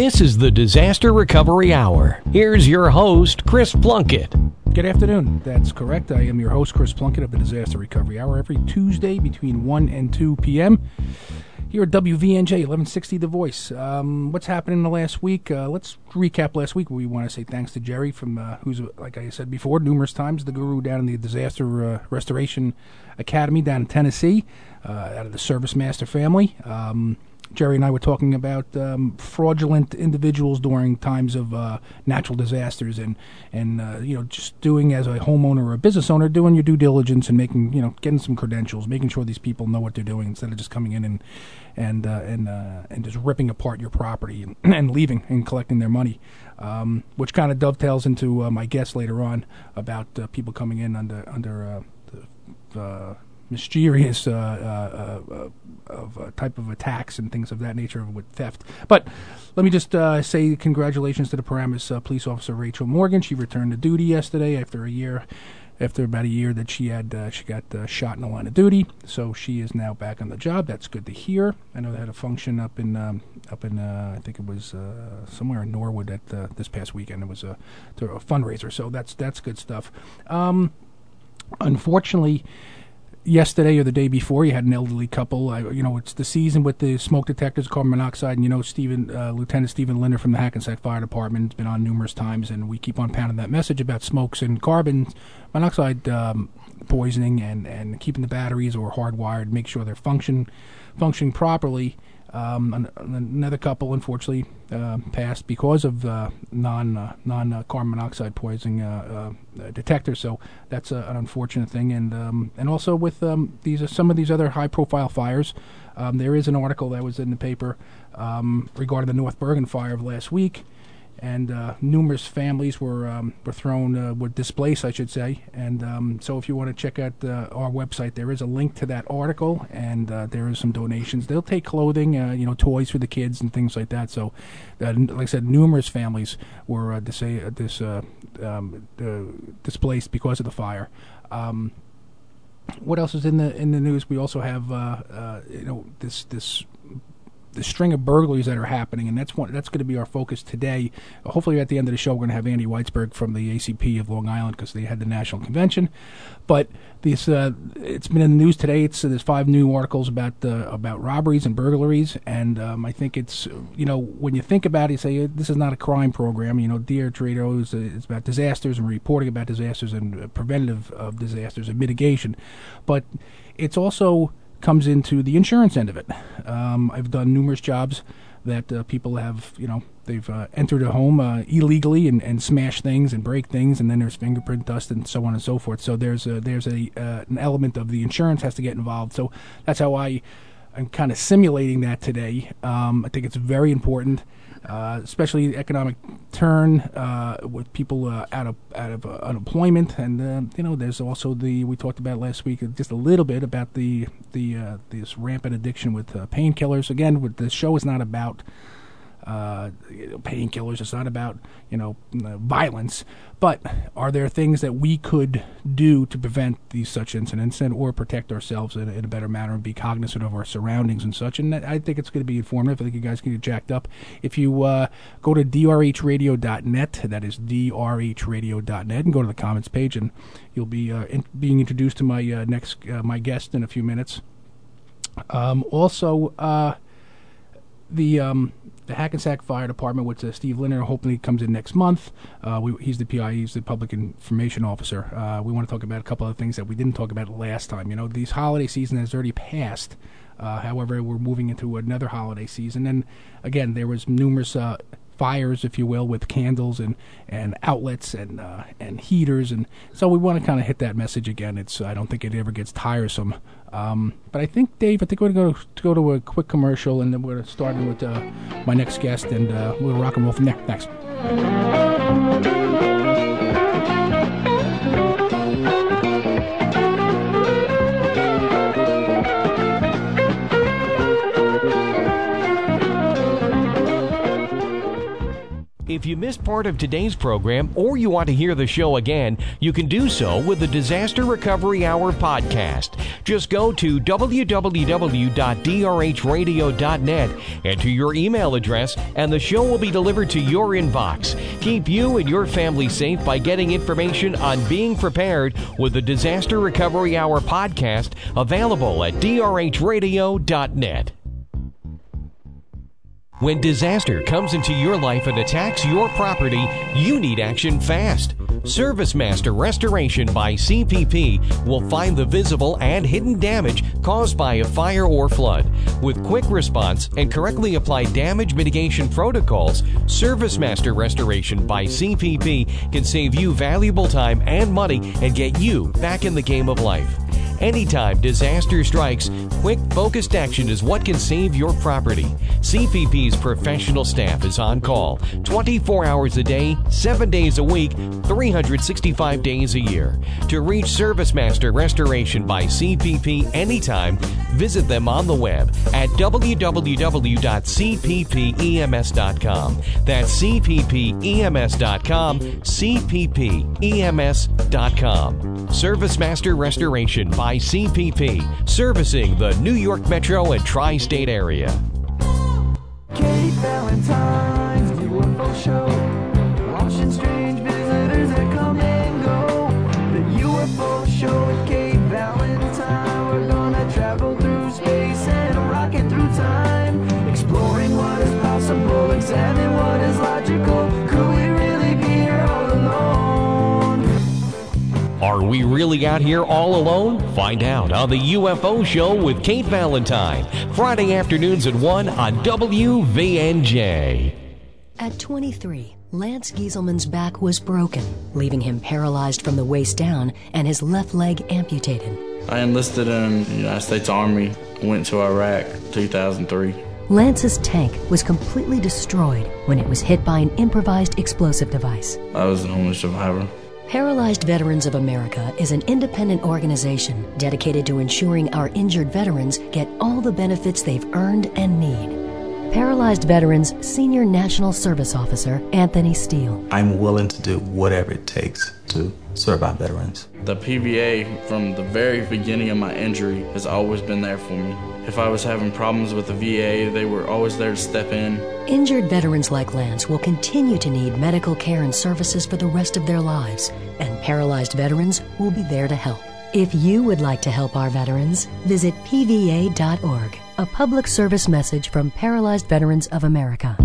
This is the Disaster Recovery Hour. Here's your host, Chris Plunkett. Good afternoon. That's correct. I am your host, Chris Plunkett of the Disaster Recovery Hour, every Tuesday between 1 and 2 p.m. here at WVNJ 1160 The Voice. What's happened in the last week? Let's recap last week. We want to say thanks to Jerry, from who's, like I said before, numerous times, the guru down in the Disaster Restoration Academy down in Tennessee, out of the Service Master family. Jerry and I were talking about fraudulent individuals during times of natural disasters, and just doing, as a homeowner or a business owner, doing your due diligence and making, getting some credentials, making sure these people know what they're doing instead of just coming in and just ripping apart your property and leaving and collecting their money, which kind of dovetails into my guest later on about people coming in under the mysterious type of attacks and things of that nature with theft. But let me just say congratulations to the Paramus police officer Rachel Morgan. She returned to duty yesterday after about a year that she got shot in the line of duty. So she is now back on the job. That's good to hear. I know they had a function up in I think it was somewhere in Norwood at this past weekend. It was a fundraiser. So that's good stuff. Unfortunately, yesterday or the day before, you had an elderly couple. It's the season with the smoke detectors, carbon monoxide, and Lieutenant Stephen Linder from the Hackensack Fire Department has been on numerous times, and we keep on pounding that message about smokes and carbon monoxide poisoning and keeping the batteries or hardwired, make sure they're functioning properly. Another couple, unfortunately, passed because of non carbon monoxide poisoning detectors. So that's an unfortunate thing. And also with some of these other high profile fires, there is an article that was in the paper regarding the North Bergen fire of last week. And numerous families were displaced, I should say. And so if you want to check out our website, there is a link to that article, and there is some donations. They'll take clothing, toys for the kids and things like that. So, like I said, numerous families were displaced because of the fire. What else is in the news? We also have the string of burglaries that are happening, and that's going to be our focus today. Hopefully at the end of the show, we're going to have Andy Weitzberg from the ACP of Long Island, because they had the national convention. But it's been in the news today. There's 5 new articles about robberies and burglaries, and I think it's, when you think about it, you say this is not a crime program. Dear Trado is about disasters and reporting about disasters and preventative of disasters and mitigation, but it's also comes into the insurance end of it. I've done numerous jobs that people have, they've entered a home illegally and smashed things and break things, and then there's fingerprint dust and so on and so forth. So there's an element of the insurance has to get involved. So that's how I'm kind of simulating that today. I think it's very important, especially the economic turn with people out of unemployment, and there's also we talked about last week just a little bit about this rampant addiction with painkillers. Again, the show is not about painkillers. It's not about violence, but are there things that we could do to prevent these such incidents or protect ourselves in a better manner and be cognizant of our surroundings and such? And I think it's going to be informative. I think you guys can get jacked up if you go to drhradio.net. That is drhradio.net, and go to the comments page, and you'll be being introduced to my my guest in a few minutes. Also, the Hackensack Fire Department with Steve Linder hopefully comes in next month. He's the PI, he's the Public Information Officer. We want to talk about a couple of things that we didn't talk about last time. These holiday season has already passed. However, we're moving into another holiday season. And again, there was numerous fires, if you will, with candles and outlets and heaters, and so we want to kind of hit that message again. I don't think it ever gets tiresome. But I think, Dave, we're going to go to a quick commercial, and then we're going to start with my next guest, and we'll rock and roll from there. Thanks. If you missed part of today's program or you want to hear the show again, you can do so with the Disaster Recovery Hour podcast. Just go to www.drhradio.net, enter your email address, and the show will be delivered to your inbox. Keep you and your family safe by getting information on being prepared with the Disaster Recovery Hour podcast, available at drhradio.net. When disaster comes into your life and attacks your property, you need action fast. ServiceMaster Restoration by CPP will find the visible and hidden damage caused by a fire or flood. With quick response and correctly applied damage mitigation protocols, ServiceMaster Restoration by CPP can save you valuable time and money and get you back in the game of life. Anytime disaster strikes, quick, focused action is what can save your property. CPP's professional staff is on call 24 hours a day, 7 days a week, 365 days a year. To reach ServiceMaster Restoration by CPP anytime, visit them on the web at www.cppems.com. That's cppems.com, cppems.com. ServiceMaster Restoration by CPP, servicing the New York Metro and Tri-State area. Kate Valentine's UFO show, watching strange visitors that come and go. The UFO show with Kate Valentine. We're gonna travel through space and a rocket through time, exploring what is possible, examine what is logical. Could we really be here all alone? Are we really out here all alone? Find out on the UFO Show with Kate Valentine, Friday afternoons at 1 on WVNJ. At 23, Lance Gieselman's back was broken, leaving him paralyzed from the waist down and his left leg amputated. I enlisted in the United States Army, went to Iraq 2003. Lance's tank was completely destroyed when it was hit by an improvised explosive device. I was the only survivor. Paralyzed Veterans of America is an independent organization dedicated to ensuring our injured veterans get all the benefits they've earned and need. Paralyzed Veterans Senior National Service Officer Anthony Steele. I'm willing to do whatever it takes to serve our veterans. The PVA, from the very beginning of my injury, has always been there for me. If I was having problems with the VA, they were always there to step in. Injured veterans like Lance will continue to need medical care and services for the rest of their lives, and Paralyzed Veterans will be there to help. If you would like to help our veterans, visit pva.org, a public service message from Paralyzed Veterans of America.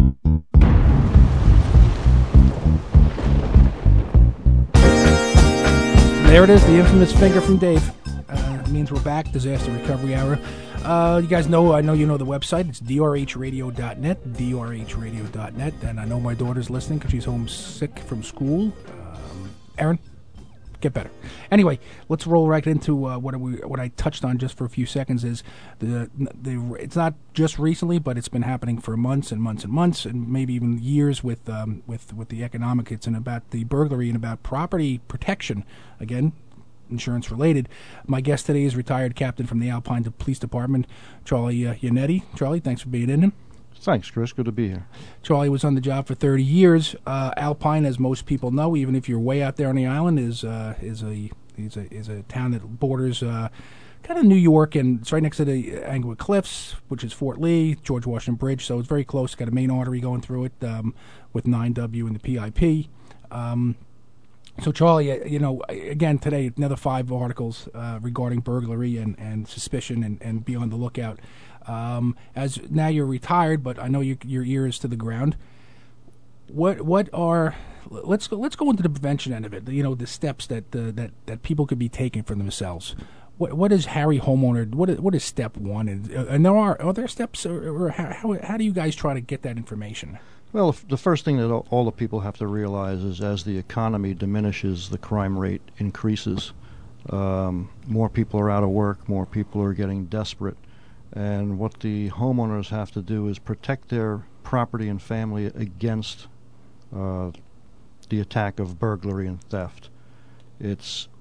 There it is, the infamous finger from Dave. It means we're back, Disaster Recovery Hour. You guys know, I know you know the website. It's drhradio.net, drhradio.net. And I know my daughter's listening because she's homesick from school. Aaron, get better. Anyway, let's roll right into what I touched on just for a few seconds. Is it's not just recently, but it's been happening for months and months and months, and maybe even years with the economic hits and about the burglary and about property protection. Again, insurance related. My guest today is retired captain from the Alpine Police Department, Charlie Yannetti. Charlie, thanks for being in. Thanks, Chris. Good to be here. Charlie was on the job for 30 years. Alpine, as most people know, even if you're way out there on the island, is a town that borders kind of New York, and it's right next to the Anglewood Cliffs, which is Fort Lee, George Washington Bridge. So it's very close. It's got a main artery going through it with 9W and the PIP. So, Charlie, again, today, another 5 articles regarding burglary and suspicion and be on the lookout. As now you're retired, but I know your ear is to the ground. Let's go into the prevention end of it. The steps that people could be taking for themselves. What is Harry homeowner? What is step one? And are there steps, or how do you guys try to get that information? Well, the first thing that all the people have to realize is as the economy diminishes, the crime rate increases. More people are out of work, more people are getting desperate. And what the homeowners have to do is protect their property and family against the attack of burglary and theft. It's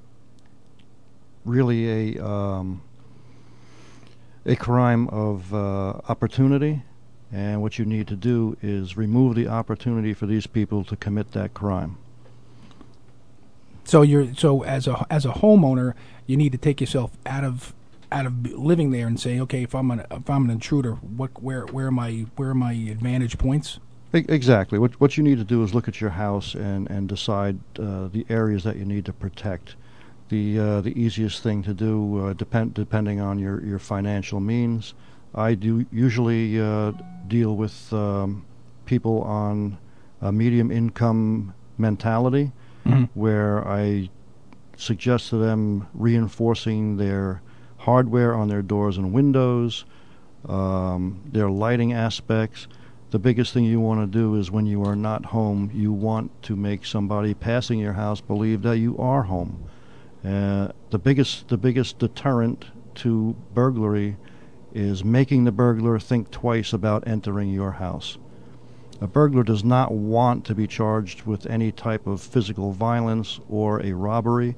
really a crime of opportunity, And what you need to do is remove the opportunity for these people to commit that crime. So as a homeowner, you need to take yourself out of living there and say, okay, if I'm an intruder, where are my advantage points? Exactly. What you need to do is look at your house and decide the areas that you need to protect. The easiest thing to do, depending on your financial means. I do usually deal with people on a medium income mentality, where I suggest to them reinforcing their hardware on their doors and windows, their lighting aspects. The biggest thing you want to do is when you are not home, you want to make somebody passing your house believe that you are home. The biggest deterrent to burglary is making the burglar think twice about entering your house. A burglar does not want to be charged with any type of physical violence or a robbery,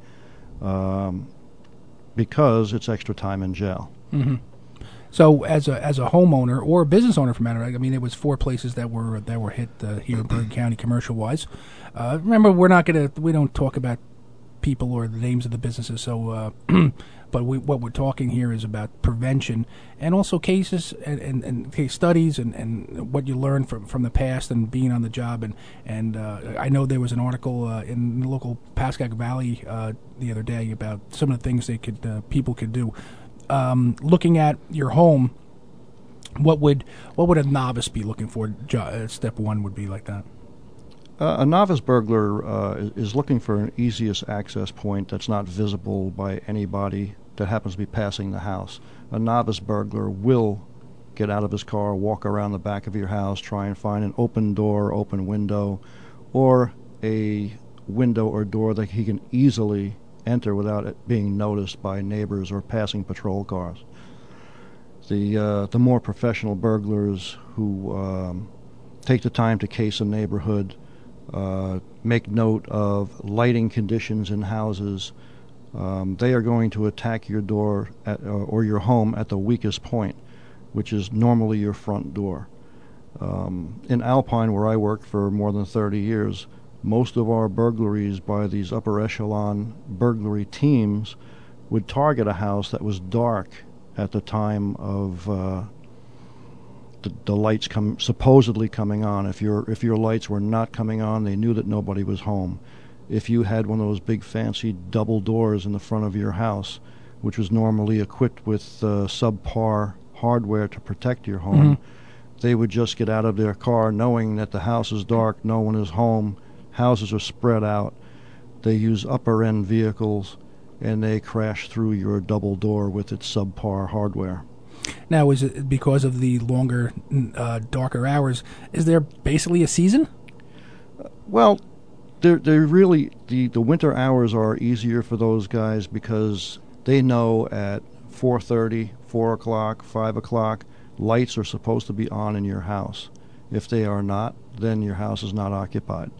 because it's extra time in jail. Mm-hmm. So, as a homeowner or a business owner, for matter, I mean, there was 4 places that were hit here in Bergen County, commercial wise. Remember, we don't talk about people or the names of the businesses. So, but what we're talking here is about prevention and also cases and case studies and what you learn from the past and being on the job. And I know there was an article in the local Pascagoula Valley the other day about some of the things people could do. Looking at your home, what would a novice be looking for? Step 1 would be like that. A novice burglar is looking for an easiest access point that's not visible by anybody that happens to be passing the house. A novice burglar will get out of his car, walk around the back of your house, try and find an open door, open window, or a window or door that he can easily enter without it being noticed by neighbors or passing patrol cars. The more professional burglars who take the time to case a neighborhood, make note of lighting conditions in houses, they are going to attack your door or your home at the weakest point, which is normally your front door. In Alpine, where I worked for more than 30 years, most of our burglaries by these upper echelon burglary teams would target a house that was dark at the time of the lights supposedly coming on. If your lights were not coming on, they knew that nobody was home. If you had one of those big fancy double doors in the front of your house, which was normally equipped with subpar hardware to protect your home, they would just get out of their car knowing that the house is dark, no one is home, houses are spread out. They use upper-end vehicles, and they crash through your double door with its subpar hardware. Now, is it because of the longer, darker hours? Is there basically a season? Well, they're really the winter hours are easier for those guys because they know at 4:30, 4 o'clock, 5 o'clock, lights are supposed to be on in your house. If they are not, then your house is not occupied.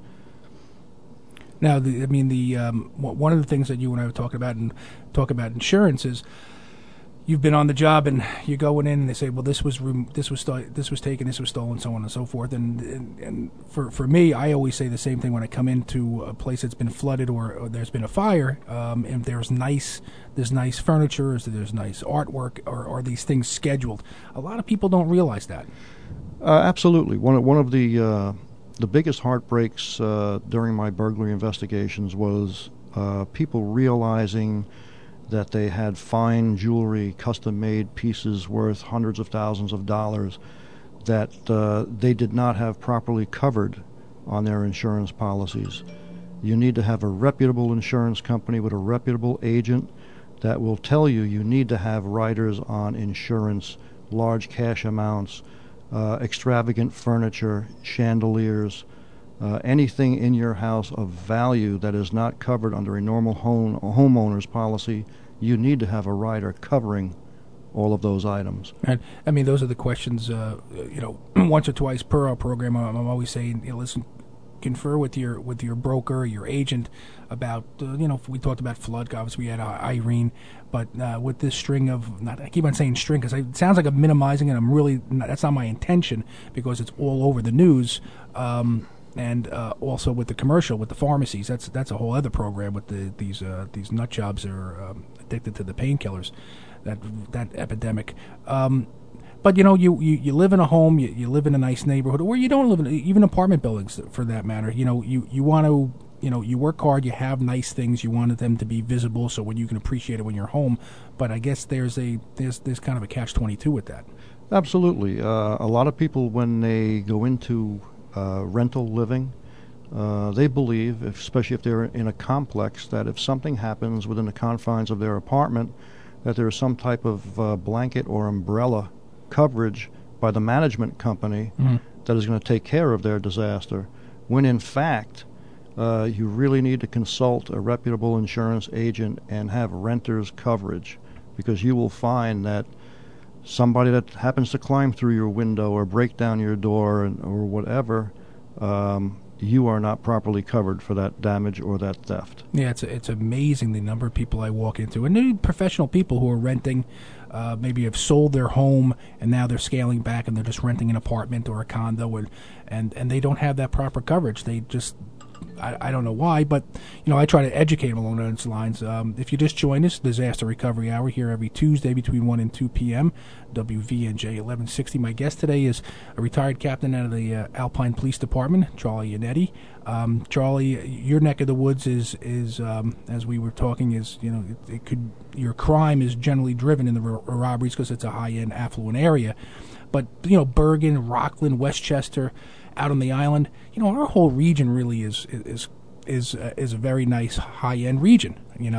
Now, one of the things that you and I were talking about and talk about insurance is you've been on the job and you're going in and they say, well, this was taken, this was stolen, so on and so forth. And for me, I always say the same thing when I come into a place that's been flooded or there's been a fire. And there's nice furniture, there's nice artwork, or are these things scheduled? A lot of people don't realize that. Absolutely. One of the biggest heartbreaks during my burglary investigations was people realizing that they had fine jewelry, custom-made pieces worth hundreds of thousands of dollars that they did not have properly covered on their insurance policies. You need to have a reputable insurance company with a reputable agent that will tell you need to have riders on insurance, large cash amounts, extravagant furniture, chandeliers, anything in your house of value that is not covered under a normal homeowner's policy. You need to have a rider covering all of those items. And I mean, those are the questions. Once or twice per our program, I'm always saying, listen, confer with your broker, your agent about we talked about flood. Obviously, we had Irene, but with this string of I keep on saying string because it sounds like I'm minimizing it. That's not my intention because it's all over the news. And also with the commercial, with the pharmacies, that's a whole other program with these nut jobs that are addicted to the painkillers, that epidemic. But you live in a home, you live in a nice neighborhood, or you don't live in even apartment buildings for that matter. You want to you work hard, you have nice things, you want them to be visible, so when you can appreciate it when you're home. But I guess there's kind of a catch-22 with that. Absolutely, a lot of people when they go into rental living, they believe, especially if they're in a complex, that if something happens within the confines of their apartment, that there is some type of blanket or umbrella coverage by the management company that is going to take care of their disaster, when in fact you really need to consult a reputable insurance agent and have renter's coverage, because you will find that somebody that happens to climb through your window or break down your door or whatever, you are not properly covered for that damage or that theft. Yeah, it's amazing the number of people I walk into, and they're professional people who are renting, maybe have sold their home and now they're scaling back and they're just renting an apartment or a condo, and they don't have that proper coverage. They just I don't know why, but I try to educate them along those lines. If you just join us, Disaster Recovery Hour here every Tuesday between 1 and 2 p.m., WVNJ 1160. My guest today is a retired captain out of the Alpine Police Department, Charlie Yannetti. Charlie, your neck of the woods is as we were talking, is your crime is generally driven in the robberies because it's a high-end affluent area, but Bergen, Rockland, Westchester, out on the island, our whole region really is a very nice high-end region.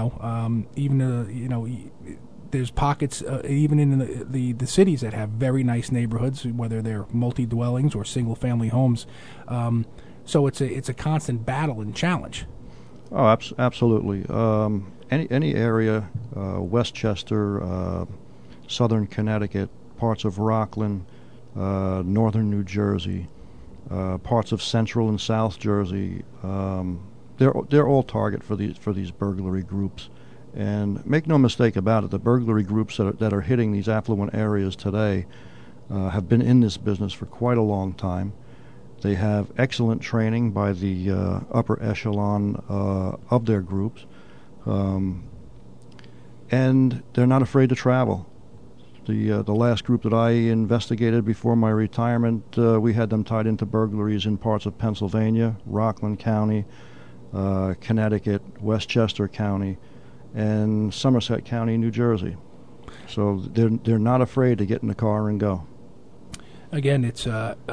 There's pockets even in the cities that have very nice neighborhoods, whether they're multi-dwellings or single-family homes. So it's a constant battle and challenge. Oh, absolutely. Any area, Westchester, southern Connecticut, parts of Rockland, northern New Jersey, parts of central and south Jersey, they're all target for these burglary groups. And make no mistake about it, the burglary groups that are hitting these affluent areas today have been in this business for quite a long time. They have excellent training by the upper echelon of their groups, and they're not afraid to travel. The last group that I investigated before my retirement, we had them tied into burglaries in parts of Pennsylvania, Rockland County, Connecticut, Westchester County, and Somerset County, New Jersey. So they're not afraid to get in the car and go. Again, it's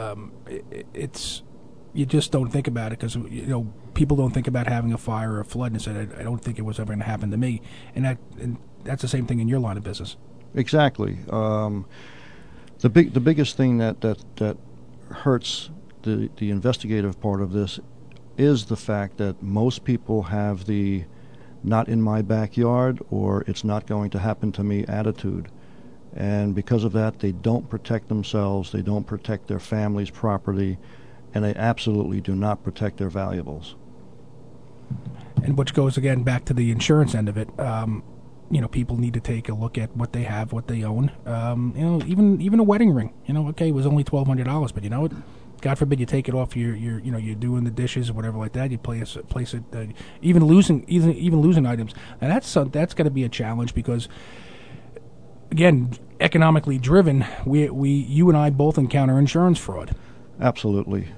you just don't think about it because people don't think about having a fire or a flood and said I don't think it was ever going to happen to me, and that's the same thing in your line of business. Exactly. The biggest thing that hurts the investigative part of this is the fact that most people have the not in my backyard or it's not going to happen to me attitude. And because of that, they don't protect themselves, they don't protect their family's property, and they absolutely do not protect their valuables. And which goes again back to the insurance end of it. People need to take a look at what they have, what they own. Even a wedding ring. Okay, it was only $1,200, but God forbid you take it off you're doing the dishes or whatever like that. You place it. Even losing items, and that's got to be a challenge because, again, economically driven. You and I both encounter insurance fraud. Absolutely.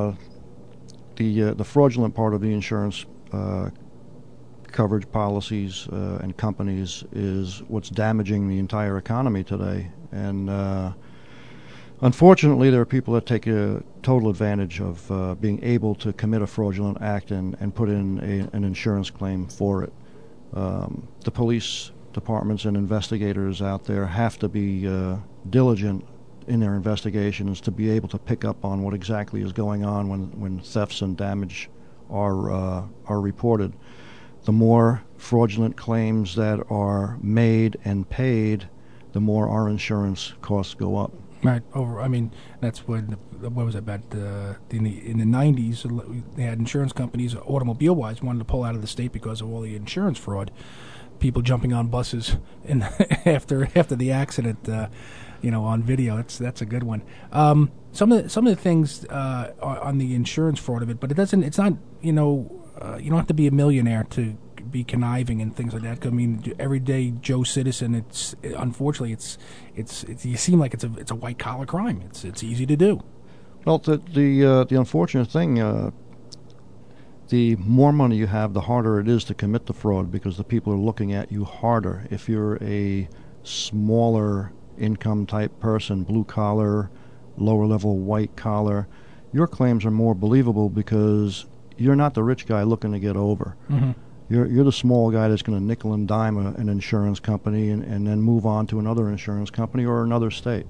The fraudulent part of the insurance coverage policies and companies is what's damaging the entire economy today. And unfortunately, there are people that take a total advantage of being able to commit a fraudulent act and put in an insurance claim for it. The police departments and investigators out there have to be diligent in their investigations to be able to pick up on what exactly is going on when thefts and damage are reported. The more fraudulent claims that are made and paid, the more our insurance costs go up. Right. Over. I mean, that's when. What was it about? In the 90s, they had insurance companies, automobile-wise, wanted to pull out of the state because of all the insurance fraud. People jumping on buses and after the accident, on video. That's a good one. Some of the things on the insurance fraud of it, but it doesn't. It's not. You don't have to be a millionaire to be conniving and things like that. I mean, everyday Joe citizen. Unfortunately, it's you seem like it's a white collar crime. It's easy to do. Well, the unfortunate thing, the more money you have, the harder it is to commit the fraud because the people are looking at you harder. If you're a smaller income type person, blue collar, lower level white collar, your claims are more believable because you're not the rich guy looking to get over. Mm-hmm. You're the small guy that's going to nickel and dime an insurance company and then move on to another insurance company or another state.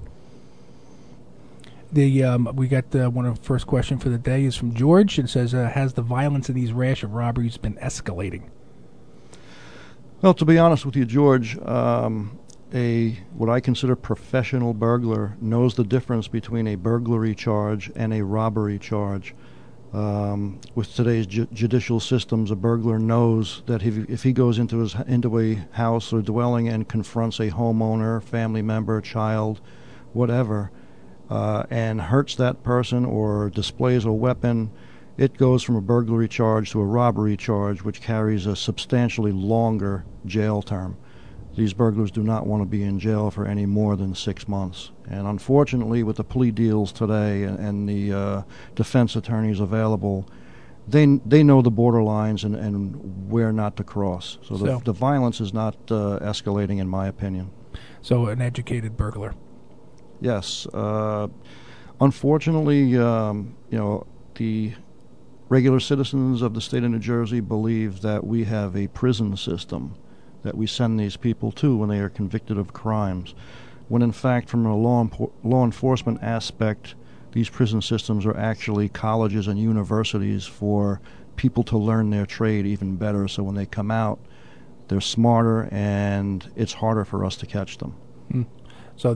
We got one of the first question for the day is from George. It says, has the violence in these rash of robberies been escalating? Well, to be honest with you, George, what I consider professional burglar knows the difference between a burglary charge and a robbery charge. With today's judicial systems, a burglar knows that if he goes into a house or dwelling and confronts a homeowner, family member, child, whatever, and hurts that person or displays a weapon, it goes from a burglary charge to a robbery charge, which carries a substantially longer jail term. These burglars do not want to be in jail for any more than 6 months. And unfortunately, with the plea deals today and the defense attorneys available, they know the borderlines and where not to cross. So the violence is not escalating, in my opinion. So an educated burglar. Yes. Unfortunately, the regular citizens of the state of New Jersey believe that we have a prison system that we send these people to when they are convicted of crimes, when in fact, from a law enforcement aspect, these prison systems are actually colleges and universities for people to learn their trade even better, so when they come out, they're smarter and it's harder for us to catch them. You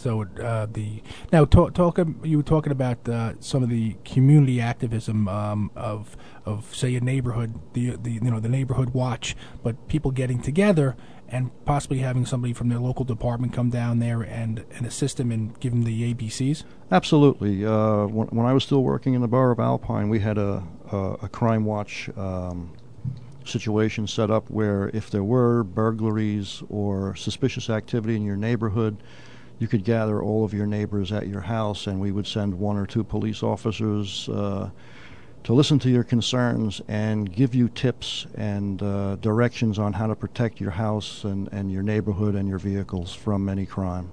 were talking about some of the community activism of say a neighborhood, the neighborhood watch, but people getting together and possibly having somebody from their local department come down there and assist them and give them the ABCs. Absolutely. When I was still working in the borough of Alpine, we had a crime watch situation set up where if there were burglaries or suspicious activity in your neighborhood, you could gather all of your neighbors at your house, and we would send 1 or 2 police officers to listen to your concerns and give you tips and directions on how to protect your house and your neighborhood and your vehicles from any crime.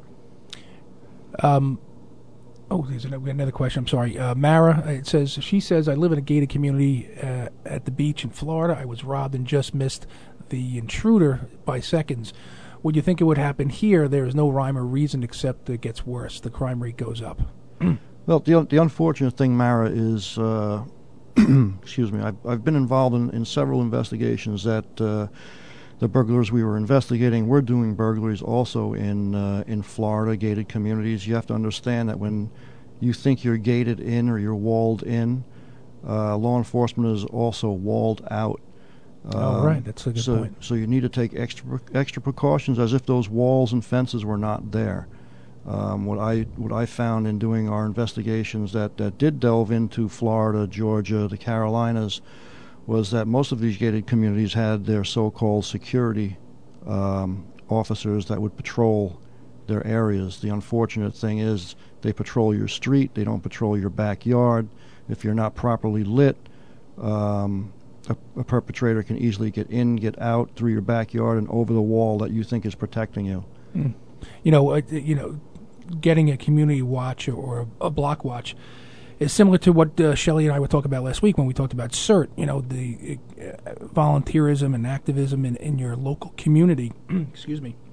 There's another question. I'm sorry. Mara, she says, I live in a gated community at the beach in Florida. I was robbed and just missed the intruder by seconds. Would you think it would happen here? There is no rhyme or reason except it gets worse. The crime rate goes up. Well, the unfortunate thing, Mara, is, excuse me, I've been involved in several investigations that the burglars we were investigating were doing burglaries also in Florida, gated communities. You have to understand that when you think you're gated in or you're walled in, law enforcement is also walled out. Right, that's a good point. So you need to take extra precautions as if those walls and fences were not there. What I found in doing our investigations that did delve into Florida, Georgia, the Carolinas, was that most of these gated communities had their so-called security officers that would patrol their areas. The unfortunate thing is they patrol your street, they don't patrol your backyard. If you're not properly lit, a perpetrator can easily get in, get out through your backyard and over the wall that you think is protecting you. Getting a community watch or a block watch is similar to what Shelley and I were talking about last week when we talked about CERT. The volunteerism and activism in your local community. Excuse me.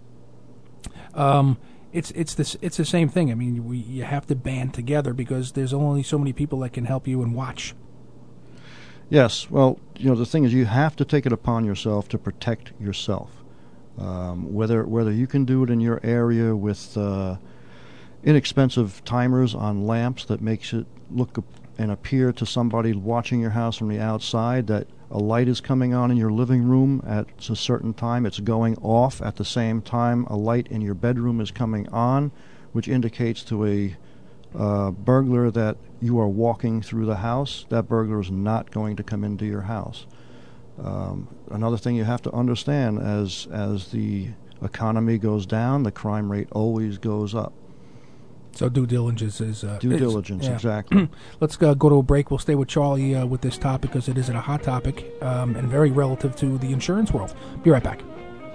It's the same thing. I mean, you have to band together because there's only so many people that can help you and watch. Yes, well, the thing is you have to take it upon yourself to protect yourself. Whether you can do it in your area with inexpensive timers on lamps that makes it look and appear to somebody watching your house from the outside that a light is coming on in your living room at a certain time. It's going off at the same time a light in your bedroom is coming on, which indicates to a burglar that you are walking through the house. That burglar is not going to come into your house. Another thing you have to understand, as the economy goes down, the crime rate always goes up. So due diligence is... Due diligence, yeah. Exactly. Let's go to a break. We'll stay with Charlie with this topic because it is a hot topic and very relative to the insurance world. Be right back.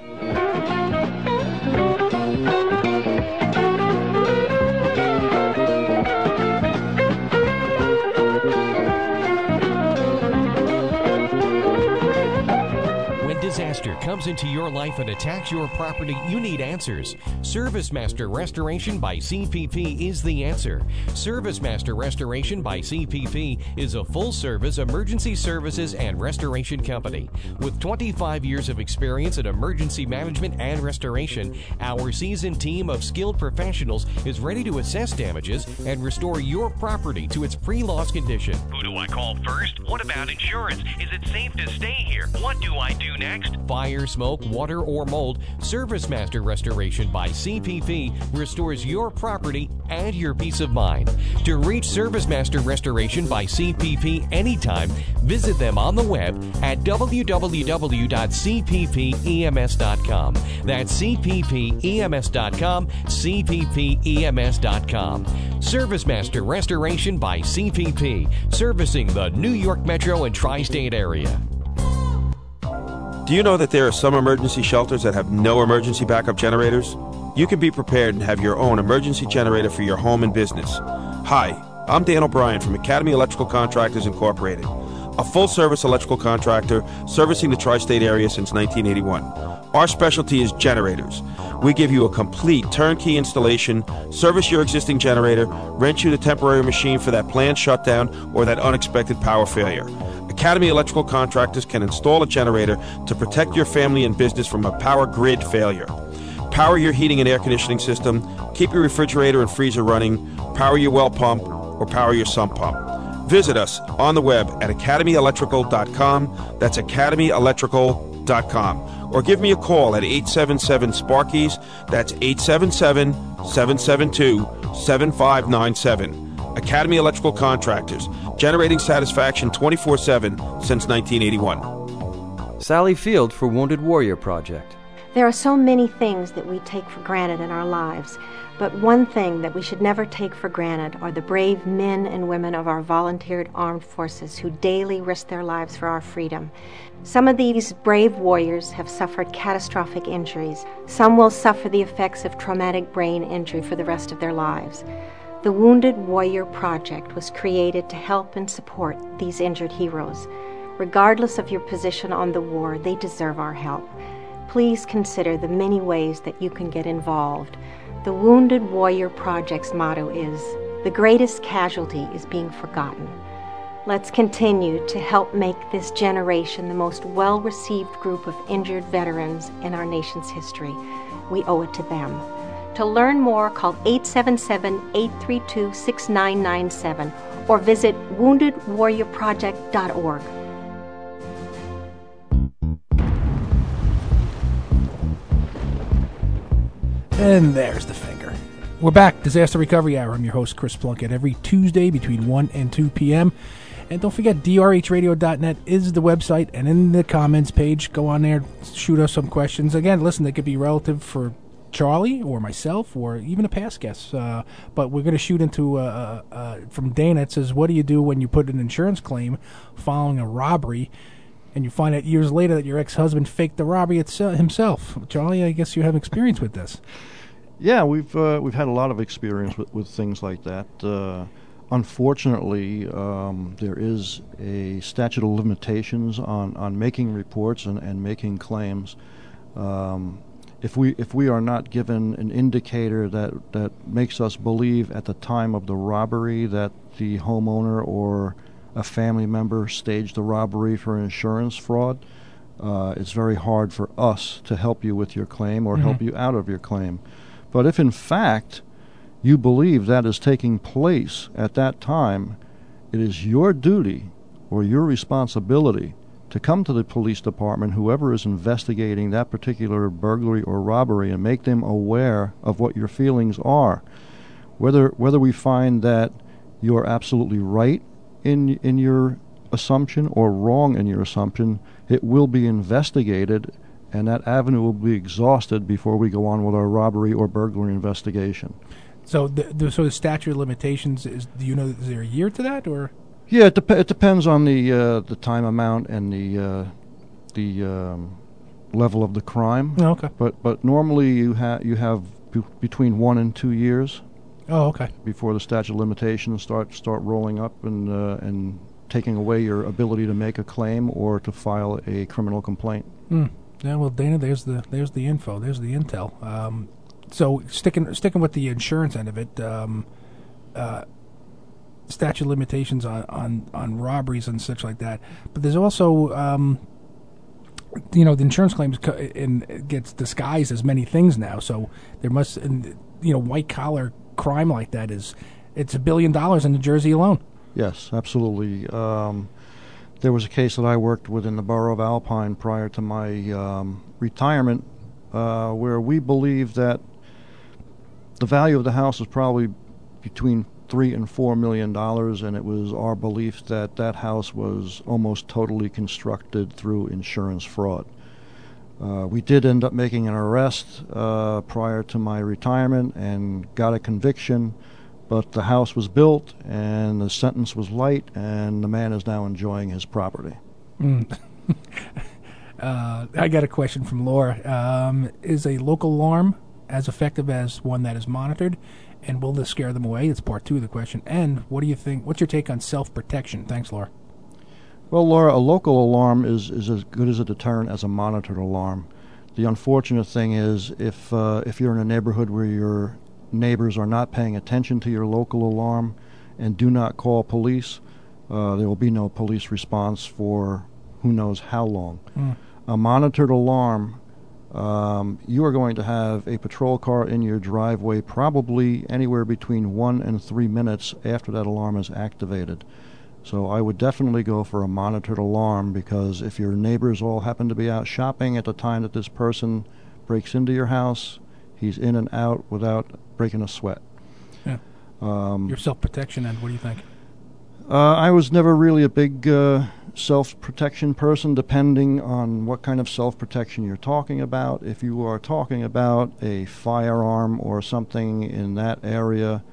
Disaster comes into your life and attacks your property, you need answers. ServiceMaster Restoration by CPP is the answer. ServiceMaster Restoration by CPP is a full-service emergency services and restoration company. With 25 years of experience in emergency management and restoration, our seasoned team of skilled professionals is ready to assess damages and restore your property to its pre-loss condition. Who do I call first? What about insurance? Is it safe to stay here? What do I do next? Fire, smoke, water, or mold, ServiceMaster Restoration by CPP restores your property and your peace of mind. To reach ServiceMaster Restoration by CPP anytime, visit them on the web at www.cppems.com. That's cppems.com, cppems.com. ServiceMaster Restoration by CPP, servicing the New York Metro and Tri-State area. Do you know that there are some emergency shelters that have no emergency backup generators? You can be prepared and have your own emergency generator for your home and business. Hi, I'm Dan O'Brien from Academy Electrical Contractors Incorporated, a full-service electrical contractor servicing the tri-state area since 1981. Our specialty is generators. We give you a complete turnkey installation, service your existing generator, rent you the temporary machine for that planned shutdown or that unexpected power failure. Academy Electrical Contractors can install a generator to protect your family and business from a power grid failure. Power your heating and air conditioning system, keep your refrigerator and freezer running, power your well pump, or power your sump pump. Visit us on the web at academyelectrical.com. That's academyelectrical.com. Or give me a call at 877-SPARKIES. That's 877-772-7597. Academy Electrical Contractors, generating satisfaction 24/7 since 1981. Sally Field for Wounded Warrior Project. There are so many things that we take for granted in our lives, but one thing that we should never take for granted are the brave men and women of our volunteered armed forces who daily risk their lives for our freedom. Some of these brave warriors have suffered catastrophic injuries. Some will suffer the effects of traumatic brain injury for the rest of their lives. The Wounded Warrior Project was created to help and support these injured heroes. Regardless of your position on the war, they deserve our help. Please consider the many ways that you can get involved. The Wounded Warrior Project's motto is, "The greatest casualty is being forgotten." Let's continue to help make this generation the most well-received group of injured veterans in our nation's history. We owe it to them. To learn more, call 877-832-6997 or visit woundedwarriorproject.org. And there's the finger. We're back. Disaster Recovery Hour. I'm your host, Chris Plunkett, every Tuesday between 1 and 2 p.m. And don't forget, drhradio.net is the website, and in the comments page, go on there, shoot us some questions. Again, listen, they could be relative for Charlie or myself or even a past guest. But we're going to shoot into, from Dana, it says, what do you do when you put an insurance claim following a robbery and you find out years later that your ex-husband faked the robbery himself? Charlie, I guess you have experience with this. Yeah, we've had a lot of experience with things like that. Unfortunately, there is a statute of limitations on making reports and making claims. If we are not given an indicator that makes us believe at the time of the robbery that the homeowner or a family member staged the robbery for insurance fraud, it's very hard for us to help you with your claim or help you out of your claim. But if in fact you believe that is taking place at that time, it is your duty or your responsibility to come to the police department, whoever is investigating that particular burglary or robbery, and make them aware of what your feelings are. Whether we find that you're absolutely right in your assumption or wrong in your assumption, it will be investigated, and that avenue will be exhausted before we go on with our robbery or burglary investigation. So the statute of limitations is, do you know, is there a year to that, or? Yeah, it depends on the time amount and the level of the crime. Oh, okay. But normally you have between 1 and 2 years. Oh, okay. Before the statute of limitations start rolling up and taking away your ability to make a claim or to file a criminal complaint. Yeah, well, Dana, there's the info, there's the intel. So sticking with the insurance end of it, statute of limitations on robberies and such like that. But there's also, the insurance claims gets disguised as many things now. So there must, white collar crime like that it's $1 billion in New Jersey alone. Yes, absolutely. There was a case that I worked with in the borough of Alpine prior to my retirement, where we believed that the value of the house was probably between $3 and $4 million, and it was our belief that that house was almost totally constructed through insurance fraud. We did end up making an arrest prior to my retirement and got a conviction, but the house was built and the sentence was light, and the man is now enjoying his property. I got a question from Laura. Is a local alarm as effective as one that is monitored? And will this scare them away? It's part 2 of the question. And what do you think? What's your take on self-protection? Thanks, Laura. Well, Laura, a local alarm is as good as a deterrent as a monitored alarm. The unfortunate thing is if you're in a neighborhood where your neighbors are not paying attention to your local alarm and do not call police, there will be no police response for who knows how long. A monitored alarm, you are going to have a patrol car in your driveway probably anywhere between 1 and 3 minutes after that alarm is activated. So I would definitely go for a monitored alarm, because if your neighbors all happen to be out shopping at the time that this person breaks into your house, he's in and out without breaking a sweat. Yeah. Your self-protection end, what do you think? I was never really a big self-protection person, depending on what kind of self-protection you're talking about. If you are talking about a firearm or something in that area,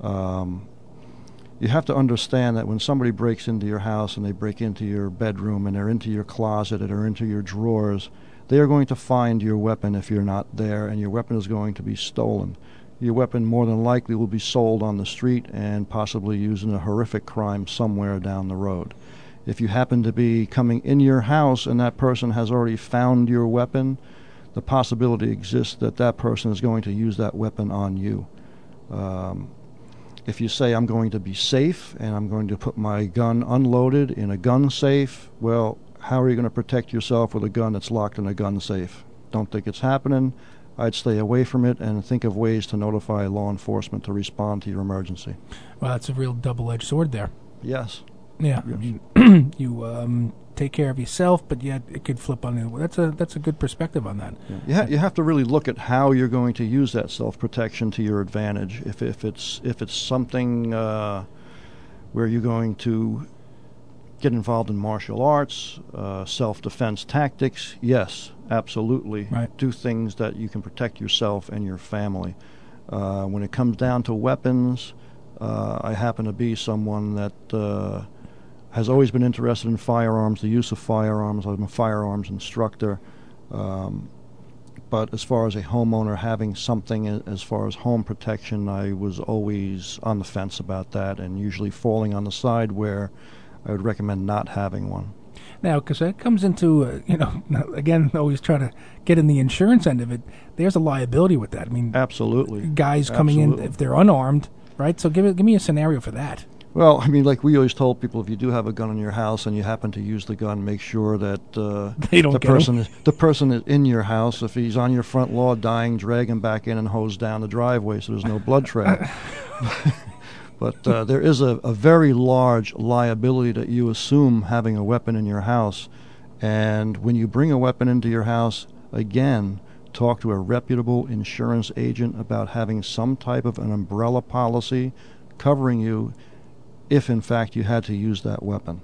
you have to understand that when somebody breaks into your house and they break into your bedroom and they're into your closet or into your drawers, they are going to find your weapon if you're not there, and your weapon is going to be stolen. Your weapon more than likely will be sold on the street and possibly used in a horrific crime somewhere down the road. If you happen to be coming in your house and that person has already found your weapon, the possibility exists that that person is going to use that weapon on you. If you say, I'm going to be safe and I'm going to put my gun unloaded in a gun safe, well, how are you going to protect yourself with a gun that's locked in a gun safe? Don't think it's happening. I'd stay away from it and think of ways to notify law enforcement to respond to your emergency. Well, that's a real double-edged sword there. Yes. Yeah. Yes. I mean, you take care of yourself, but yet it could flip on you. That's a good perspective on that. Yeah. You have to really look at how you're going to use that self-protection to your advantage. If it's something where you're going to get involved in martial arts, self-defense tactics, yes, absolutely. Right. Do things that you can protect yourself and your family. When it comes down to weapons, I happen to be someone that has always been interested in firearms, the use of firearms. I'm a firearms instructor. But as far as a homeowner having something as far as home protection, I was always on the fence about that, and usually falling on the side where I would recommend not having one. Now, because that comes into, again, always trying to get in the insurance end of it, there's a liability with that. I mean, absolutely. Guys coming in, if they're unarmed, right? So give me a scenario for that. Well, I mean, like we always told people, if you do have a gun in your house and you happen to use the gun, make sure that They don't get the person is in your house. If he's on your front lawn dying, drag him back in and hose down the driveway so there's no blood trail. But there is a very large liability that you assume having a weapon in your house. And when you bring a weapon into your house, again, talk to a reputable insurance agent about having some type of an umbrella policy covering you if, in fact, you had to use that weapon.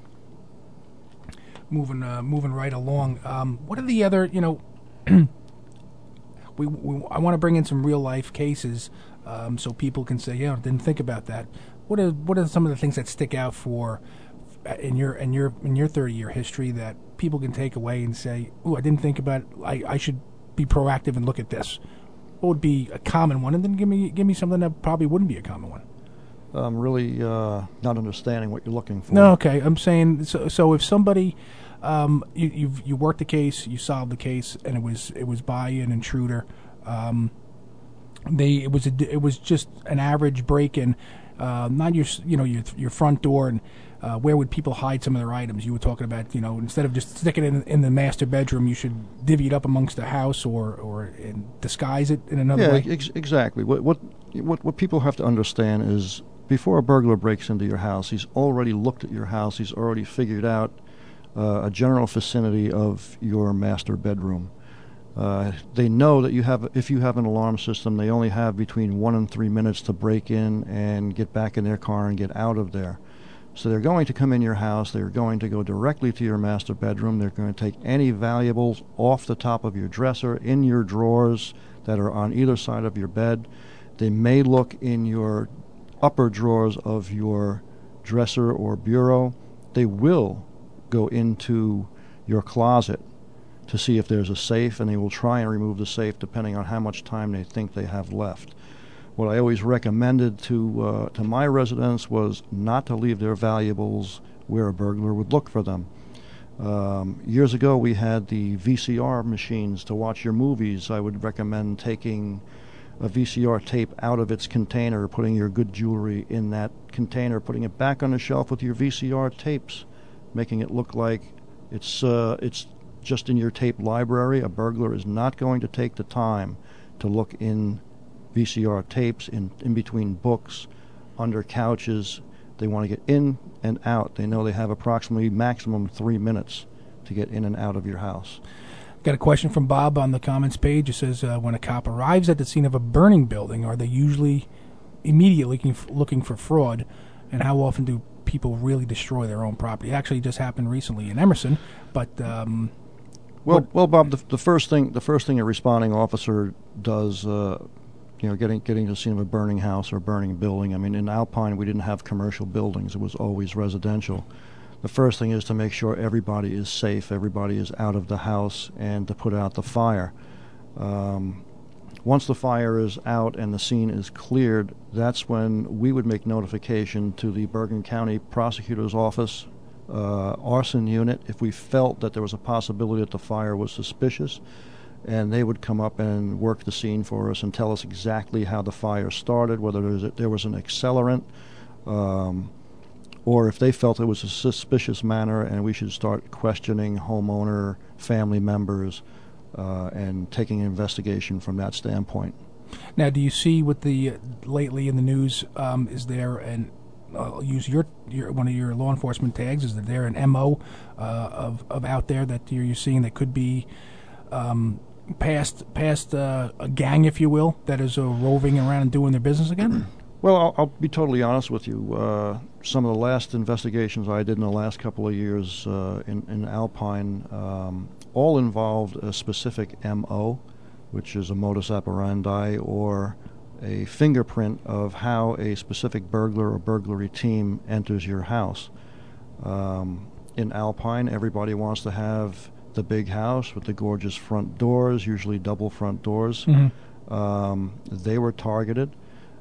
Moving right along. What are the other, I want to bring in some real life cases so people can say, yeah, I didn't think about that. What are some of the things that stick out for in your 30-year history that people can take away and say, "Ooh, I didn't think about. I should be proactive and look at this." What would be a common one, and then give me something that probably wouldn't be a common one. I'm really not understanding what you're looking for. No, okay. I'm saying so. If somebody you worked the case, you solved the case, and it was by an intruder. It was just an average break-in, not your front door. And where would people hide some of their items? You were talking about, instead of just sticking it in the master bedroom, you should divvy it up amongst the house or disguise it in another way. Yeah, exactly. What people have to understand is, before a burglar breaks into your house, he's already looked at your house. He's already figured out a general vicinity of your master bedroom. They know that if you have an alarm system, they only have between 1 and 3 minutes to break in and get back in their car and get out of there. So they're going to come in your house. They're going to go directly to your master bedroom. They're going to take any valuables off the top of your dresser, in your drawers that are on either side of your bed. They may look in your upper drawers of your dresser or bureau. They will go into your closet to see if there's a safe, and they will try and remove the safe depending on how much time they think they have left. What I always recommended to my residents was not to leave their valuables where a burglar would look for them. Years ago, we had the VCR machines to watch your movies. I would recommend taking a VCR tape out of its container, putting your good jewelry in that container, putting it back on the shelf with your VCR tapes, making it look like it's just in your tape library. A burglar is not going to take the time to look in VCR tapes, in between books, under couches. They want to get in and out. They know they have approximately maximum 3 minutes to get in and out of your house. Got a question from Bob on the comments page. It says, when a cop arrives at the scene of a burning building, are they usually immediately looking for fraud? And how often do people really destroy their own property? It actually just happened recently in Emerson, but well, Bob, the first thing a responding officer does, getting to the scene of a burning house or burning building. I mean, in Alpine, we didn't have commercial buildings; it was always residential. The first thing is to make sure everybody is safe, everybody is out of the house, and to put out the fire. Once the fire is out and the scene is cleared, that's when we would make notification to the Bergen County Prosecutor's Office, arson unit, if we felt that there was a possibility that the fire was suspicious, and they would come up and work the scene for us and tell us exactly how the fire started, whether there was an accelerant, or if they felt it was a suspicious manner and we should start questioning homeowner, family members, and taking an investigation from that standpoint. Now, do you see with the lately in the news, is there an I'll use your one of your law enforcement tags, is there an MO of out there that you're seeing that could be past a gang, if you will, that is roving around and doing their business again? Well, I'll be totally honest with you. Some of the last investigations I did in the last couple of years in Alpine all involved a specific MO, which is a modus operandi or a fingerprint of how a specific burglar or burglary team enters your house. In Alpine, everybody wants to have the big house with the gorgeous front doors, usually double front doors. Mm-hmm. They were targeted.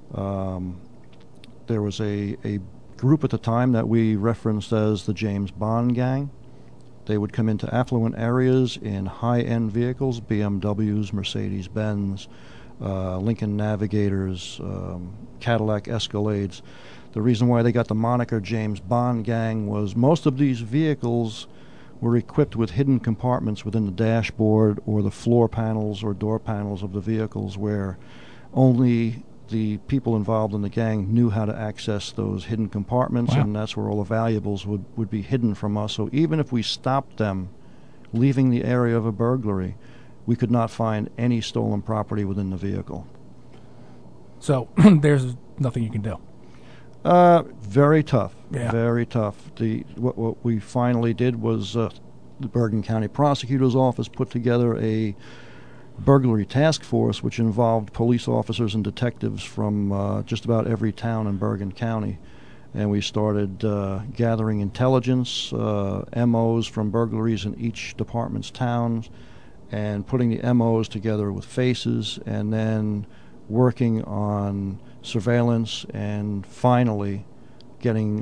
There was a group at the time that we referenced as the James Bond Gang. They would come into affluent areas in high-end vehicles, BMWs, Mercedes-Benz, Lincoln Navigators, Cadillac Escalades. The reason why they got the moniker James Bond Gang was most of these vehicles were equipped with hidden compartments within the dashboard or the floor panels or door panels of the vehicles where only the people involved in the gang knew how to access those hidden compartments, and that's where all the valuables would be hidden from us. So even if we stopped them leaving the area of a burglary, we could not find any stolen property within the vehicle. So there's nothing you can do. Very tough. Yeah. Very tough. What we finally did was the Bergen County Prosecutor's Office put together a burglary task force, which involved police officers and detectives from just about every town in Bergen County. And we started gathering intelligence, MOs from burglaries in each department's towns, and putting the MOs together with faces, and then working on surveillance, and finally getting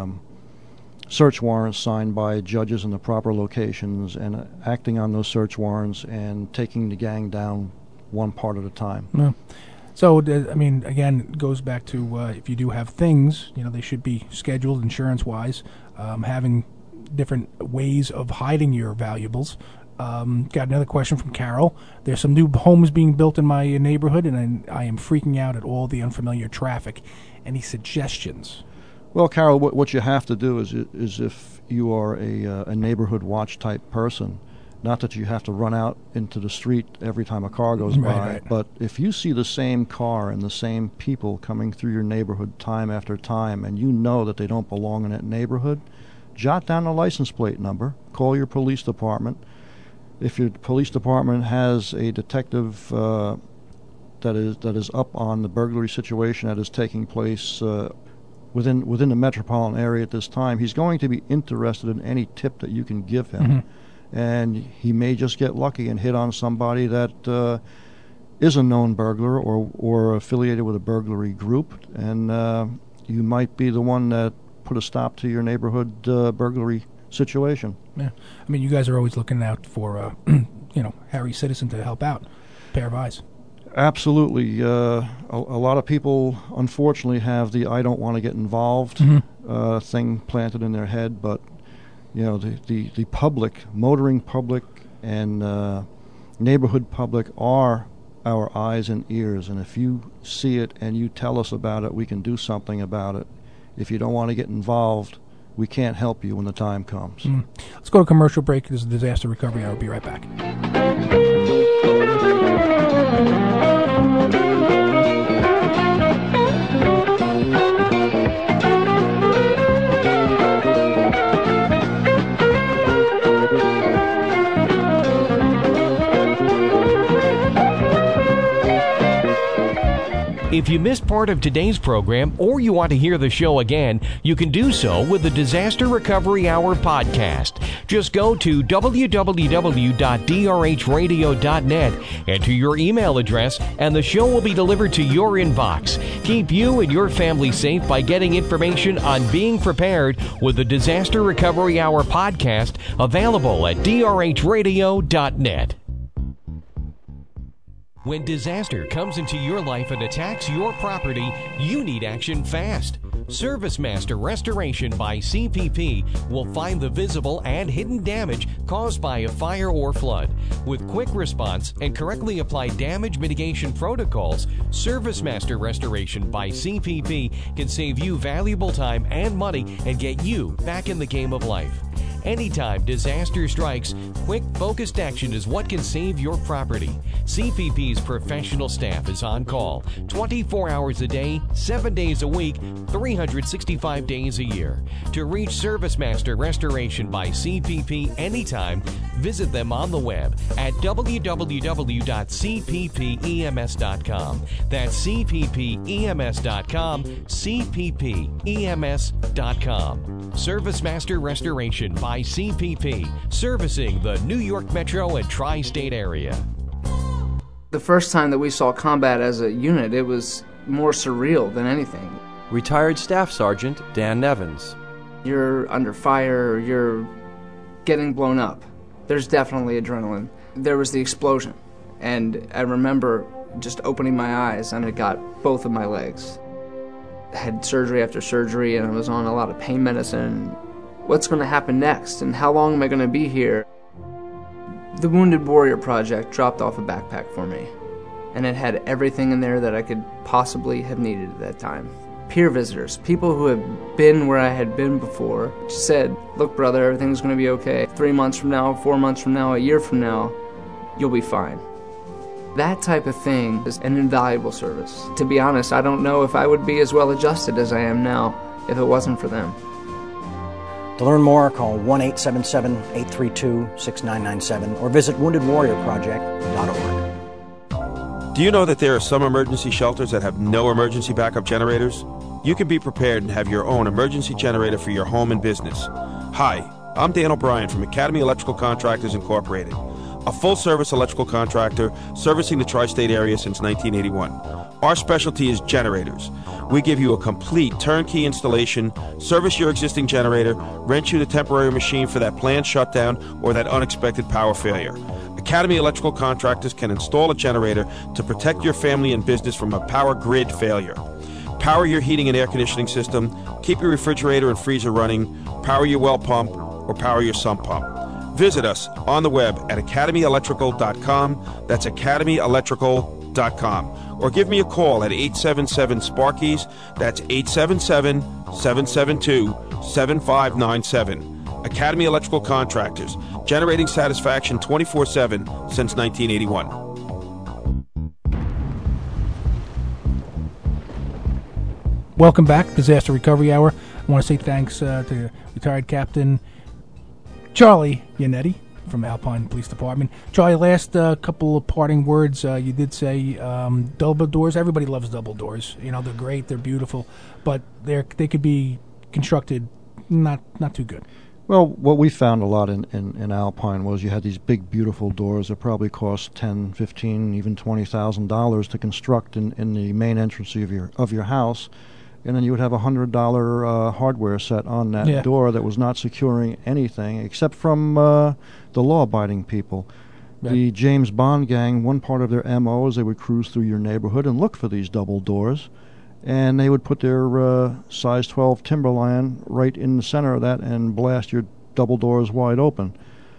search warrants signed by judges in the proper locations, and acting on those search warrants and taking the gang down one part at a time. Yeah. So, I mean, again, it goes back to if you do have things, they should be scheduled insurance-wise, having different ways of hiding your valuables. Got another question from Carol. There's some new homes being built in my neighborhood, and I am freaking out at all the unfamiliar traffic. Any suggestions? Well, Carol, what you have to do is if you are a neighborhood watch type person, not that you have to run out into the street every time a car goes by, but if you see the same car and the same people coming through your neighborhood time after time, and you know that they don't belong in that neighborhood, jot down the license plate number, call your police department. If your police department has a detective that is up on the burglary situation that is taking place within the metropolitan area at this time, he's going to be interested in any tip that you can give him. Mm-hmm. And he may just get lucky and hit on somebody that is a known burglar or affiliated with a burglary group, and you might be the one that put a stop to your neighborhood burglary situation. Yeah, I mean, you guys are always looking out for, Harry Citizen to help out. Pair of eyes. Absolutely. A lot of people, unfortunately, have the "I don't want to get involved" thing planted in their head, but the public, motoring public, and neighborhood public are our eyes and ears, and if you see it and you tell us about it, we can do something about it. If you don't want to get involved, we can't help you when the time comes. Let's go to commercial break. This is Disaster Recovery. I'll be right back. If you missed part of today's program or you want to hear the show again, you can do so with the Disaster Recovery Hour podcast. Just go to www.drhradio.net, enter your email address, and the show will be delivered to your inbox. Keep you and your family safe by getting information on being prepared with the Disaster Recovery Hour podcast, available at drhradio.net. When disaster comes into your life and attacks your property, you need action fast. ServiceMaster Restoration by CPP will find the visible and hidden damage caused by a fire or flood. With quick response and correctly applied damage mitigation protocols, ServiceMaster Restoration by CPP can save you valuable time and money and get you back in the game of life. Anytime disaster strikes, quick, focused action is what can save your property. CPP's professional staff is on call 24 hours a day, 7 days a week, 365 days a year. To reach ServiceMaster Restoration by CPP anytime, visit them on the web at www.cppems.com. That's cppems.com, cppems.com. ServiceMaster Restoration by CPP, servicing the New York Metro and Tri-State area. The first time that we saw combat as a unit, it was more surreal than anything. Retired Staff Sergeant Dan Nevins. You're under fire, you're getting blown up. There's definitely adrenaline. There was the explosion, and I remember just opening my eyes and it got both of my legs. had surgery after surgery, and I was on a lot of pain medicine. What's going to happen next, and how long am I going to be here? The Wounded Warrior Project dropped off a backpack for me, and it had everything in there that I could possibly have needed at that time. Peer visitors, people who have been where I had been before, said, look brother, everything's going to be okay. 3 months from now, 4 months from now, a year from now, you'll be fine. That type of thing is an invaluable service. To be honest, I don't know if I would be as well adjusted as I am now if it wasn't for them. To learn more, call 1-877-832-6997 or visit woundedwarriorproject.org. Do you know that there are some emergency shelters that have no emergency backup generators? You can be prepared and have your own emergency generator for your home and business. Hi, I'm Dan O'Brien from Academy Electrical Contractors Incorporated, a full-service electrical contractor servicing the tri-state area since 1981. Our specialty is generators. We give you a complete turnkey installation, service your existing generator, rent you the temporary machine for that planned shutdown or that unexpected power failure. Academy Electrical Contractors can install a generator to protect your family and business from a power grid failure. Power your heating and air conditioning system, keep your refrigerator and freezer running, power your well pump, or power your sump pump. Visit us on the web at academyelectrical.com. That's academyelectrical.com. Or give me a call at 877-SPARKIES. That's 877-772-7597. Academy Electrical Contractors, generating satisfaction 24/7 since 1981. Welcome back, Disaster Recovery Hour. I want to say thanks to retired Captain Charlie Yannetti from Alpine Police Department. Charlie, last couple of parting words. You did say double doors. Everybody loves double doors. You know, they're great, they're beautiful, but they could be constructed not too good. Well, what we found a lot in Alpine was you had these big, beautiful doors that probably cost $10,000, $15,000, even $20,000 to construct in the main entrance of your house, and then you would have a $100 hardware set on that door that was not securing anything except from the law-abiding people. Right. The James Bond gang, one part of their MO is they would cruise through your neighborhood and look for these double doors, and they would put their size 12 Timberline right in the center of that and blast your double doors wide open.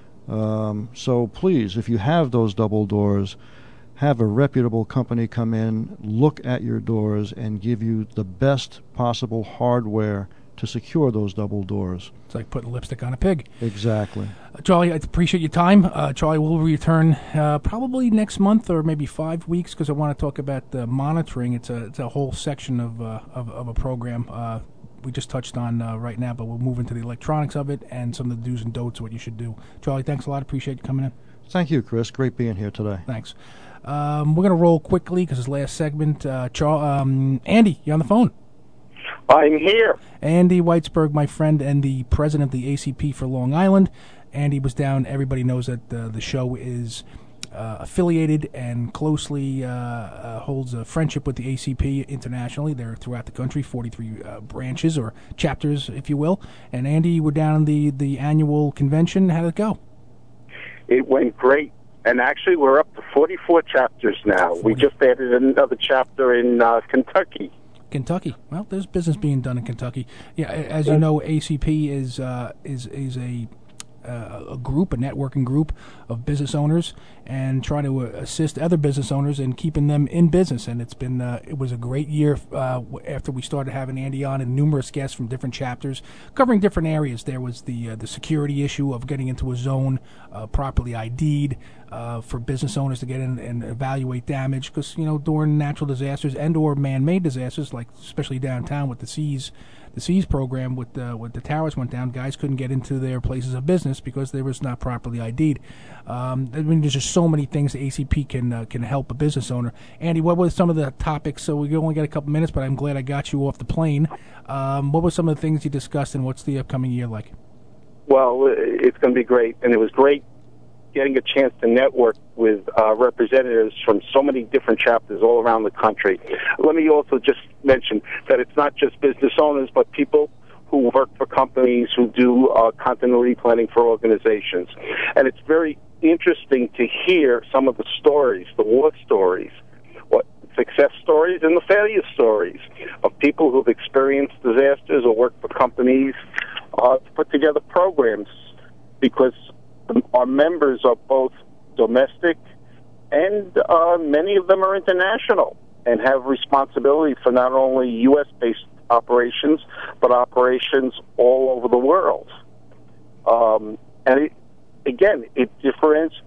So please, if you have those double doors, have a reputable company come in, look at your doors, and give you the best possible hardware to secure those double doors. It's like putting lipstick on a pig. Exactly. Charlie, I appreciate your time. Charlie will return probably next month or maybe 5 weeks because I want to talk about monitoring. It's a whole section of a program we just touched on right now, but we'll move into the electronics of it and some of the do's and don'ts, what you should do. Charlie, thanks a lot. Appreciate you coming in. Thank you, Chris. Great being here today. Thanks. We're going to roll quickly because it's last segment. Andy, you on the phone? I'm here. Andy Whitesburg, my friend and the president of the ACP for Long Island. Andy was down. Everybody knows that the show is affiliated and closely holds a friendship with the ACP internationally. They're throughout the country, 43 branches or chapters, if you will. And Andy, we're down the annual convention. How did it go? It went great. And actually, we're up to 44 chapters now. We just added another chapter in Kentucky. Kentucky. Well, there's business being done in Kentucky. Yeah, as you know, ACP is a group, a networking group of business owners, and trying to assist other business owners in keeping them in business. And it was a great year after we started having Andy on and numerous guests from different chapters covering different areas. There was the security issue of getting into a zone properly ID'd for business owners to get in and evaluate damage, because during natural disasters and or man-made disasters, like especially downtown with the Seas program with the towers went down, guys couldn't get into their places of business because they was not properly ID'd. There's just so many things the ACP can help a business owner. Andy, what were some of the topics? So we only got a couple minutes, but I'm glad I got you off the plane. What were some of the things you discussed, and what's the upcoming year like? Well, it's going to be great, and it was great getting a chance to network with representatives from so many different chapters all around the country. Let me also just mention that it's not just business owners, but people who work for companies, who do continuity planning for organizations. And it's very interesting to hear some of the stories, the war stories. success stories and the failure stories of people who've experienced disasters or worked for companies to put together programs, because our members are both domestic and many of them are international and have responsibility for not only U.S.-based operations, but operations all over the world. And it differentiates.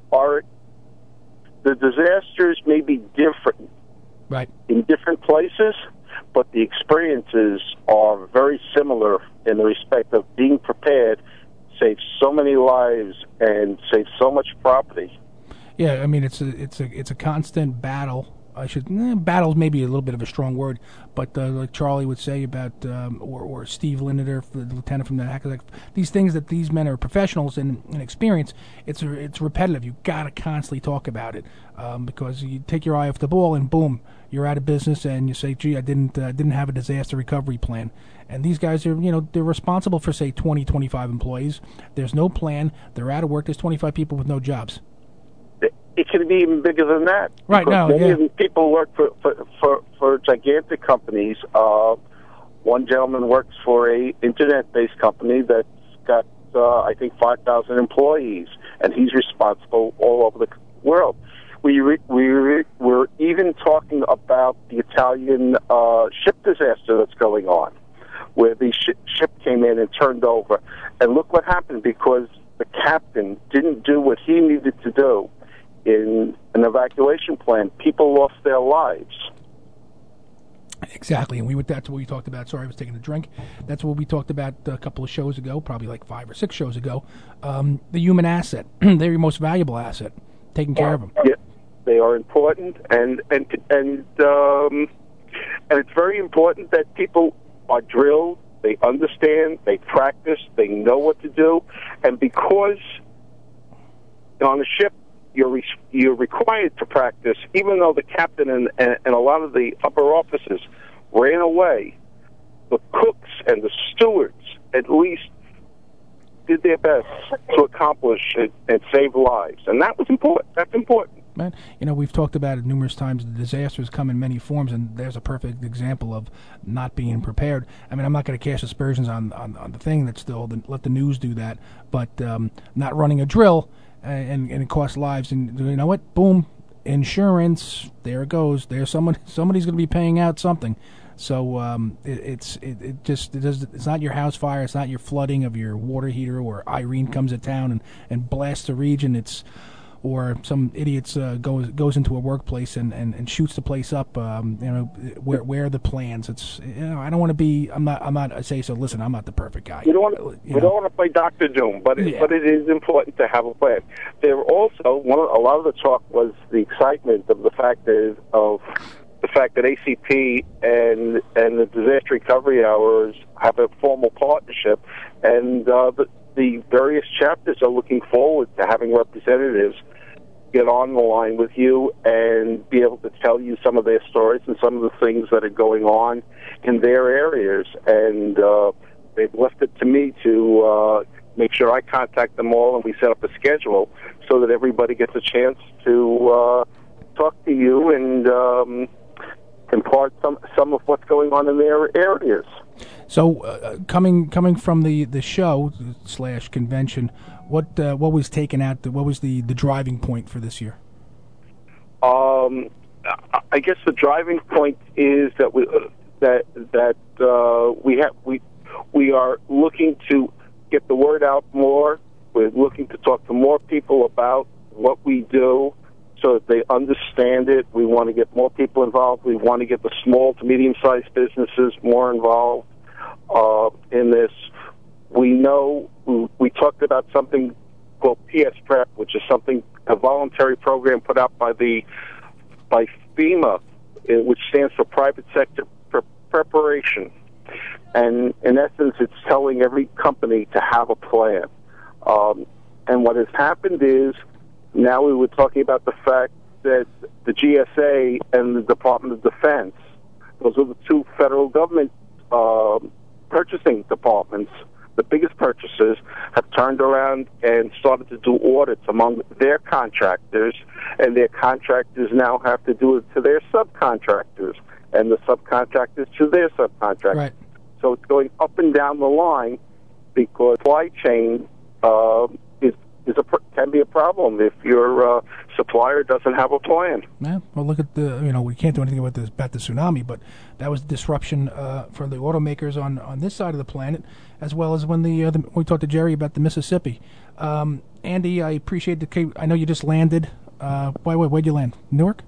The disasters may be different in different places, but the experiences are very similar in the respect of being prepared, save so many lives and save so much property. Yeah, I mean it's a constant battle. Battle is maybe a little bit of a strong word, but like Charlie would say about, or Steve Lindeter, the lieutenant from the Hacksack, these things that these men are professionals in experience, it's repetitive. You got to constantly talk about it, because you take your eye off the ball and boom, you're out of business, and you say, gee, I didn't have a disaster recovery plan. And these guys are, they're responsible for, say, 20, 25 employees. There's no plan. They're out of work. There's 25 people with no jobs. It can be even bigger than that. Right now, many of the people work for gigantic companies. One gentleman works for a internet-based company that's got, I think, 5,000 employees, and he's responsible all over the world. We're even talking about the Italian ship disaster that's going on, where the ship came in and turned over. And look what happened, because the captain didn't do what he needed to do in an evacuation plan. People lost their lives. Exactly, and that's what we talked about. Sorry, I was taking a drink. That's what we talked about a couple of shows ago, probably like 5 or 6 shows ago. The human asset, they're your most valuable asset. Taking care of them. Yeah, they are important, and it's very important that people are drilled. They understand. They practice. They know what to do, and because on the ship, you're required to practice, even though the captain and a lot of the upper officers ran away. The cooks and the stewards at least did their best to accomplish it and save lives, and that was important. That's important. Man, we've talked about it numerous times. The disasters come in many forms, and there's a perfect example of not being prepared. I mean, I'm not going to cast aspersions on the thing. That's still let the news do that, but not running a drill. And it costs lives, and you know what? Boom, insurance. There it goes. There's somebody's going to be paying out something. So it's not your house fire. It's not your flooding of your water heater, or Irene comes to town and blasts the region. Or some idiots goes into a workplace and shoots the place up. Where are the plans? It's I don't want to be. I'm not. I say so. Listen, I'm not the perfect guy. We don't want to play Dr. Doom, but it is important to have a plan. There also a lot of the talk was the excitement of the fact that ACP and the disaster recovery hours have a formal partnership, and the various chapters are looking forward to having representatives get on the line with you and be able to tell you some of their stories and some of the things that are going on in their areas. And they've left it to me to make sure I contact them all, and we set up a schedule so that everybody gets a chance to talk to you and impart some of what's going on in their areas. So, coming from the show / convention, what was taken out? What was the driving point for this year? I guess the driving point is that we are looking to get the word out more. We're looking to talk to more people about what we do, so that they understand it. We want to get more people involved. We want to get the small to medium-sized businesses more involved in this. We know we talked about something called PS Prep, which is a voluntary program put out by FEMA, which stands for Private Sector Preparation. And in essence, it's telling every company to have a plan. And what has happened is, now we were talking about the fact that the GSA and the Department of Defense, those are the two federal government purchasing departments the biggest purchasers have turned around and started to do audits among their contractors, and their contractors now have to do it to their subcontractors, and the subcontractors to their subcontractors. Right. So it's going up and down the line because supply chain can be a problem if your supplier doesn't have a plan. Yeah, well, look at we can't do anything about the tsunami, but that was disruption for the automakers on this side of the planet, as well as when we talked to Jerry about the Mississippi. Andy, I appreciate I know you just landed. Where'd you land? Newark?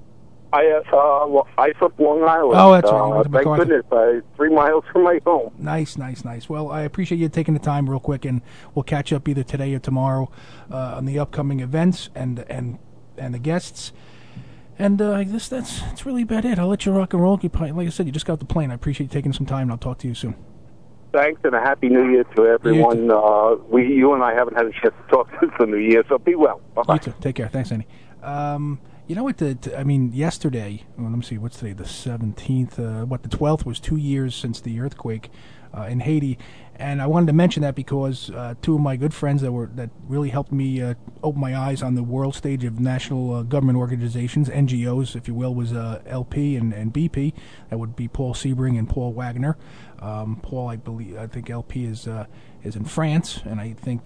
Islip, Long Island. Oh, that's right. You went to thank MacArthur. goodness, 3 miles from my home. Nice. Well, I appreciate you taking the time real quick, and we'll catch up either today or tomorrow on the upcoming events and the guests. And I guess that's really about it. I'll let you rock and roll. Like I said, you just got off the plane. I appreciate you taking some time, and I'll talk to you soon. Thanks, and a Happy New Year to everyone. You and I haven't had a chance to talk since the New Year, so be well. Bye-bye. You too. Take care. Thanks, Andy. You know what? Yesterday, let me see, what's today? The 17th. The 12th was 2 years since the earthquake in Haiti. And I wanted to mention that because two of my good friends that really helped me open my eyes on the world stage of national government organizations, NGOs, if you will, was LP and BP. That would be Paul Sebring and Paul Wagner. Paul, I think LP is in France, and I think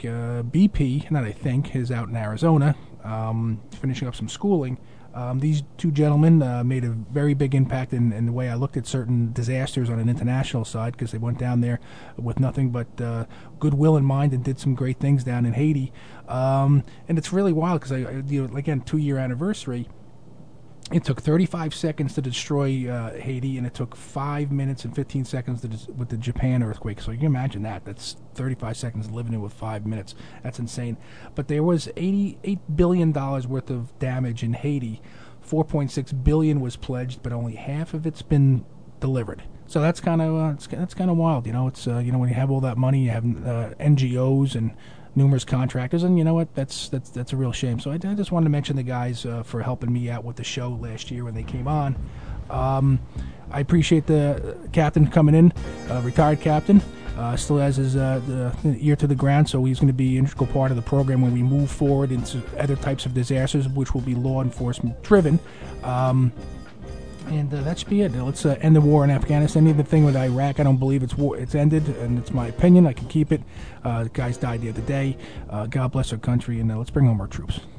BP, is out in Arizona, finishing up some schooling. These two gentlemen made a very big impact in the way I looked at certain disasters on an international side, because they went down there with nothing but goodwill in mind and did some great things down in Haiti. And it's really wild because, again, 2-year anniversary. It took 35 seconds to destroy Haiti, and it took 5 minutes and 15 seconds with the Japan earthquake. So you can imagine that. That's 35 seconds living it with 5 minutes. That's insane. But there was $88 billion worth of damage in Haiti. $4.6 billion was pledged, but only half of it's been delivered. So that's kind of wild. It's when you have all that money, you have NGOs and numerous contractors, and you know what? That's a real shame. So I just wanted to mention the guys for helping me out with the show last year when they came on. I appreciate the captain coming in, retired captain. Still has his ear to the ground, so he's going to be an integral part of the program when we move forward into other types of disasters, which will be law enforcement driven. And that should be it. Let's end the war in Afghanistan. The thing with Iraq, I don't believe it's ended, and it's my opinion. I can keep it. The guys died the other day. God bless our country, and let's bring home our troops.